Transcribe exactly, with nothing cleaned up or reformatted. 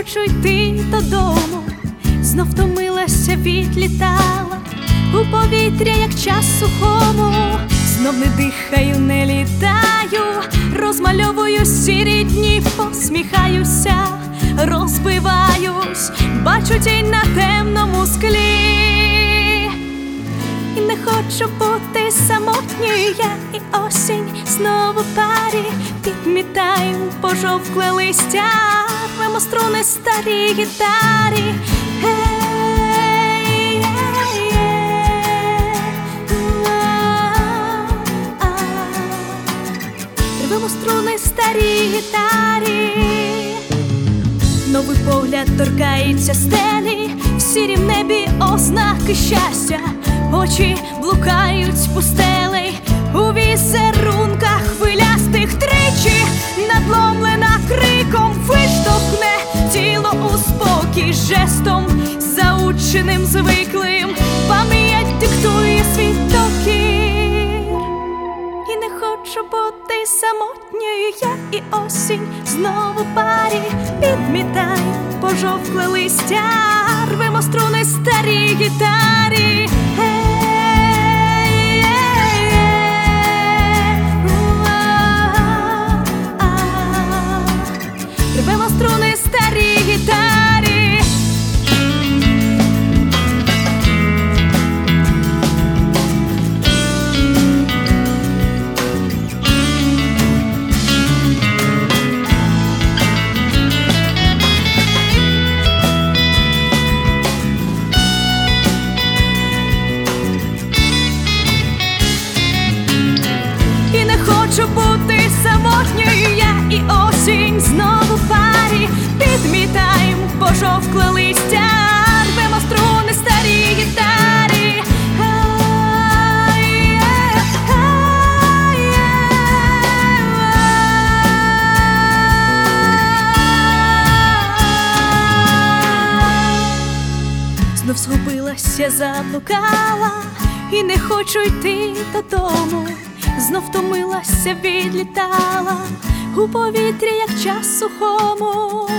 хочу йти додому, знов втомилася, відлітала у повітря, як час сухому. Знов не дихаю, не літаю, розмальовую сірі дні, посміхаюся, розбиваюсь, бачу тінь на темному склі. І не хочу бути самотньою я, і осінь знову парі. Підмітаю пожовкле листя, рвемо струни старій гітарі. Гей, гей, гей, а-а-а. Рвемо струни старій гітарі. Новий погляд торкається стелі, в сірім небі ознаки щастя. Очі блукають пустелей у візерунках хвилястих. Тричі надломлена криком виштовхне тіло у спокій жестом, заученим, звиклим. Пам'ять диктує світокір. І не хочу бути самотньою я, і осінь знову парі. Підмітай пожовкле листя, рвемо струни старій гітарі. Рвемо струни старій гітарі. І не хочу бути самотньою я, і осінь знову парі. Підмітаєм пожовкле листя, рвемо струни старій гітарі. Знов згубилася, заблукала, і не хочу йти додому. Знов втомилася, відлітала у повітря, як час сухому.